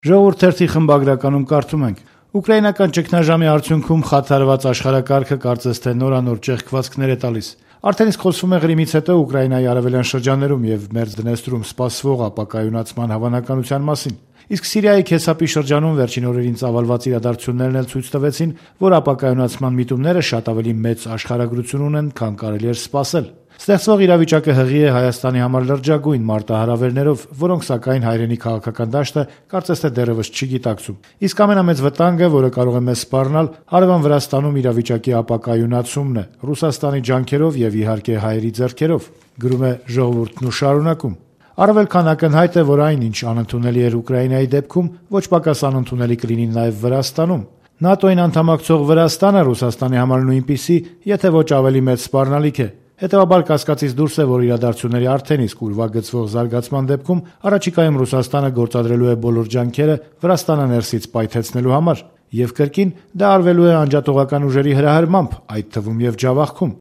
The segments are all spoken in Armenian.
Ժողովուրդ թերթի խմբագրականում կարդում ենք. Ուկրաինական ճգնաժամի արդյունքում խաթարված աշխարհակարգը կարծես թե նորանոր ճեղքվածքներ է տալիս։ Արդեն իսկ խոսվում է Ղրիմից հետո Ուկրաինայի արևելյան շրջաններում եւ Մերձդնեստրում սպասվող ապակայունացման հավանականության մասին։ Իսկ Սիրիայի Քեսապի շրջանում վերջին օրերին ծավալված իրադարձություններն էլ ցույց տվեցին, որ ապակայունացման միտումները շատ ավելի մեծ աշխարհագրություն ունեն, քան կարելի էր սպասել։ Ստեղծվող իրավիճակը հղի է Հայաստանի համար լրջագույն մարտահրավերներով, որոնք սակայն հայրենի քաղաքական դաշտը կարծես թե դեռևս չի գիտակցում։ Իսկ ամենամեծ վտանգը, որը կարող է մեզ սպառնալ, հարևան Վրաստանում իրավիճակի ապակայունացումն է, Ռուսաստանի ջանքերով եւ իհարկե հայերի ձեռքերով, գրում է Ժողովուրդն ու շարունակում։ Առավել քան ակնհայտ է, որ այն, ինչ անընդունելի էր Ուկրաինայի դեպքում, ոչ պակաս անընդունելի կլինի նաև Վրաստանում։ ՆԱՏՕ-ին անդամակցող Վրաստանը Ռուսաստանի համար նույնպիսի, եթե ոչ ավելի մեծ սպառնալիք է։ Հետևաբար կասկածից դուրս է, որ իրադարձությունների արդեն իսկ ուրվագծվող զարգացման դեպքում առաջիկայում Ռուսաստանը գործադրելու է բոլոր ջանքերը Վրաստանը ներսից պայթեցնելու համար, եւ կրկին դա արվելու է անջատողական ուժերի հրահրմամբ, այդ թվում եւ Ջավախքում։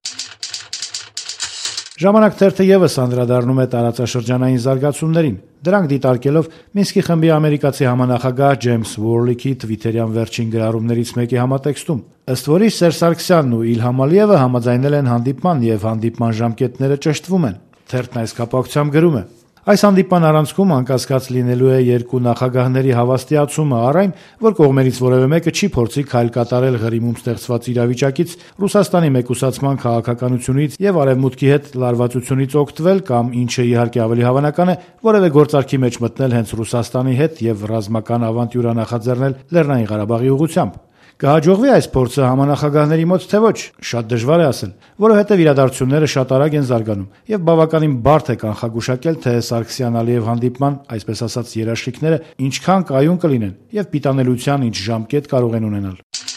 Ժամանակ թերթը եւս անդրադառնում է տարածաշրջանային զարգացումներին, դրանք դիտարկելով Մինսկի խմբի ամերիկացի համանախագահ Ջեյմս Ուորլիքի թվիթերյան վերջին գրառումներից մեկի համատեքստում, ըստ որի Սերժ Սարգսյանն ու Իլհամ Ալիևը համաձայնել են հանդիպման եւ հանդիպման ժամկետները ճշտվում են։ Թերթն այս կապակցությամբ գրում է. Այս հանդիպման առանցքում անկասկած լինելու է երկու նախագահների հավաստիացումը առ այն, որ կողմերից որևէ մեկը չի փորձի քայլ կատարել Ղրիմում ստեղծված իրավիճակից, Ռուսաստանի մեկուսացման քաղաքականությունից եւ Արևմուտքի հետ լարվածությունից օգտվել կամ, ինչը իհարկե ավելի հավանական է, որևէ գործարքի մեջ մտնել հենց Ռուսաստանի հետ եւ ռազմական ավանտյուրա նախաձեռնել Լեռնային Ղարաբաղի ուղղությամբ։ Կհաջողվի այս փորձը համանախագահների մոտ թե ոչ, շատ դժվար է ասել, որովհետև իրադարձությունները շատ արագ են զարգանում եւ բավականին բարդ է կանխագուշակել, թե Սարգսյան-Ալիև հանդիպման, այսպես ասած, երաշխիքները ինչքան կայուն կլինեն եւ պիտանելիության ինչ ժամկետ կարող են ունենալ։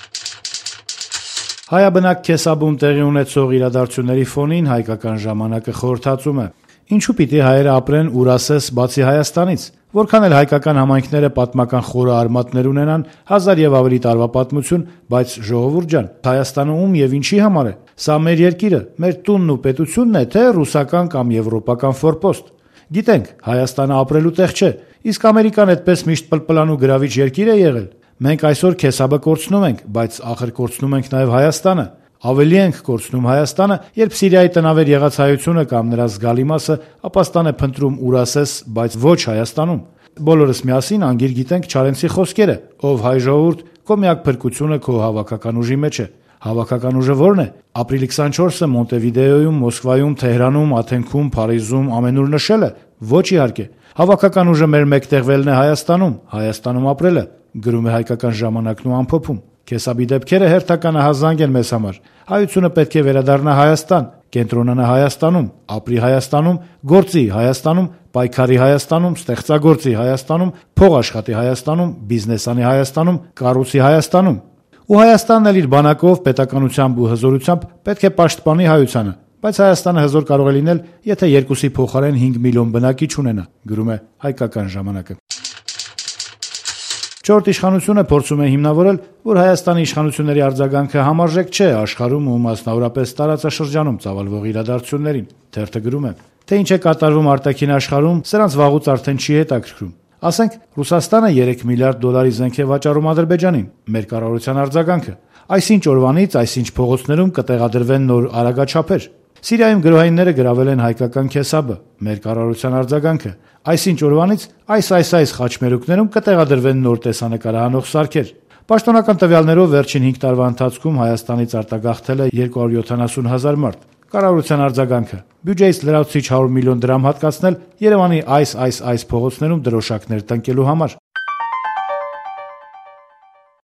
Հայաբնակ Քեսաբում տեղի ունեցող իրադարձությունների ֆոնին հայկական ժամանակը խորհրդածում է. Ինչու պիտի հայերը ապրեն ուրասես բացի Հայաստանից։ Որքան էլ հայկական համայնքները պատմական խորը արմատներ ունենան, 1000 եւ ավելի տարվա պատմություն, բայց ժողովուրդ ջան, Հայաստանը ում եւ ինչի համար է։ Սա մեր երկիրը, մեր տունն ու պետությունն է, թե ռուսական կամ եվրոպական ֆորպոստ։ Գիտենք, Հայաստանը ապրելու տեղ չէ, իսկ Ամերիկան այդպես միշտ պլպլանու գրավիչ երկիր է եղել։ Մենք այսօր Քեսաբը կորցնում ենք, բայց ախր կորցնում ենք նաեւ Հայաստանը։ Ավելի ենք կորցնում Հայաստանը, երբ Սիրիայի տնավեր եղած հայությունը կամ նրա զգալի մասը ապաստան է փնտրում ուրասես, բայց ոչ Հայաստանում։ Բոլորս միասին անգիր գիտենք Չարենցի խոսքերը. ով հայ ժողովուրդ, քո միակ փրկությունը քո հավաքական ուժի մեջ է։ Հավաքական ուժը ո՞րն է։ Ապրիլի 24-ը Մոնտեվիդեոյում, Մոսկվայում, Թեհրանում, Աթենքում, Փարիզում ամենուր նշելը։ Ոչ իհարկե։ Հավաքական ուժը մեր մեկտեղվելն է Հայաստանում ապրելը, գրում է հայկական ժամանակն ու ամփոփում։ Քեսաբի դեպքերը հերթականահազանգ են մեզ համար։ Հայությունը պետք է վերադառնա Հայաստան, կենտրոնանա Հայաստանում, ապրի Հայաստանում, գործի Հայաստանում, պայքարի Հայաստանում, ստեղծագործի Հայաստանում, փող աշխատի Հայաստանում, բիզնես անի Հայաստանում, կառուցի Հայաստանում։ Ու Հայաստանն էլ իր բանակով, պետականությամբ ու հզորությամբ պետք է պաշտպանի հայությանը, բայց Հայաստանը հզոր կարող է լինել, եթե 2-ի փոխարեն 5 միլիոն բնակիչ ունենա, գրում է հայկական ժամանակը։ Չորրորդ իշխանությունը փորձում է հիմնավորել, որ Հայաստանի իշխանությունների արձագանքը համարժեք չէ աշխարհում ու մասնավորապես տարածաշրջանում ծավալվող իրադարձություններին։ Թերթը գրում է, թե ինչ է կատարվում արտաքին աշխարհում, սրանց վաղուց արդեն չի հետաքրքրում։ Ասենք, Ռուսաստանը 3 միլիարդ դոլարի զենք է վաճառում Ադրբեջանին, մեր կառավարության արձագանքը։ Այսինչ օրվանից, այսինչ փողոցներում կտեղադրվեն նոր արագաչափեր։ Սիրիայում գրոհայինները գրավել են հայկական Քեսաբը, մեր կառավարության արձագանքը։ Այսինչ օրվանից այս խաչմերուկներում կտեղադրվեն նոր տեսանկարահանող սարքեր։ Պաշտոնական տվյալներով վերջին 5 տարվա ընթացքում Հայաստանից արտագաղթել է 270,000 մարդ։ Կառավարության արձագանքը՝ բյուջեից լրացուցիչ 100 միլիոն դրամ հատկացնել Երևանի այս փողոցներում դրոշակներ տնկելու համար։